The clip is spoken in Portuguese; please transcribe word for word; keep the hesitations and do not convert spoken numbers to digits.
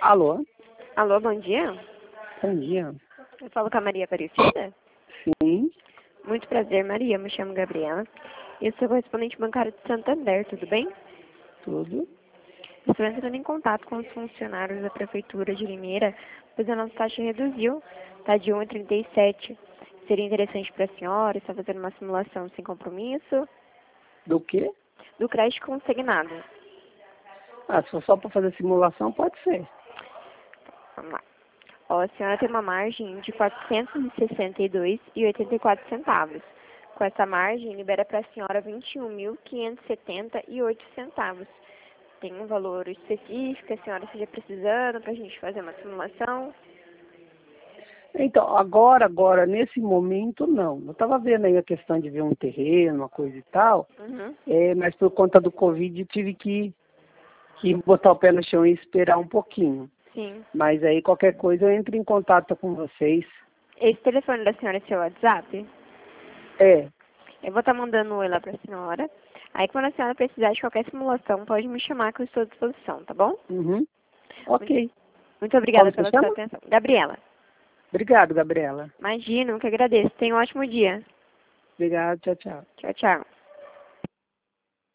Alô? Alô, bom dia. Bom dia. Eu falo com a Maria Aparecida. Sim, Muito prazer, Maria. Eu me chamo Gabriela. Eu sou correspondente bancário de Santander, tudo bem? tudo. Estou entrando em contato com os funcionários da Prefeitura de Limeira, pois a nossa taxa reduziu, está de um vírgula trinta e sete. Seria interessante para a senhora estar fazendo uma simulação sem compromisso Do quê? do crédito consignado. Ah, se for só para fazer simulação, pode ser. Vamos lá. Ó, a senhora tem uma margem de quatrocentos e sessenta e dois reais e oitenta e quatro centavos. Com essa margem, libera para a senhora vinte e um mil quinhentos e setenta e oito centavos. Tem um valor específico que a senhora esteja precisando para a gente fazer uma simulação? Então, agora, agora, nesse momento, não. Eu estava vendo aí a questão de ver um terreno, uma coisa e tal, Uhum. é, mas por conta do Covid tive que, que botar o pé no chão e esperar um pouquinho. Sim. Mas aí qualquer coisa eu entro em contato com vocês. Esse telefone da senhora é seu WhatsApp? É, Eu vou estar mandando um oi lá para a senhora. Aí, quando a senhora precisar de qualquer simulação, pode me chamar que eu estou à disposição, tá bom? uhum. Ok. Muito obrigada Como você pela sua chama? atenção. Gabriela, Obrigado, Gabriela. imagina, eu que agradeço. Tenha um ótimo dia. Obrigado, tchau, tchau. Tchau, tchau.